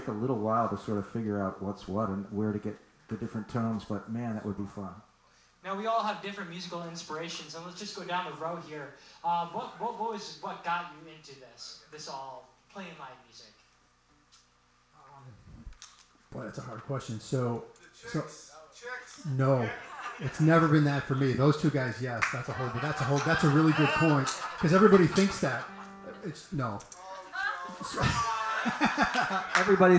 A little while to sort of figure out what's what and where to get the different tones, but man, that would be fun. Now we all have different musical inspirations, and let's just go down the road here. What got you into this all playing live music? Boy, that's a hard question. No, it's never been that for me. Those two guys, yes, that's a really good point because everybody thinks that. It's no. Everybody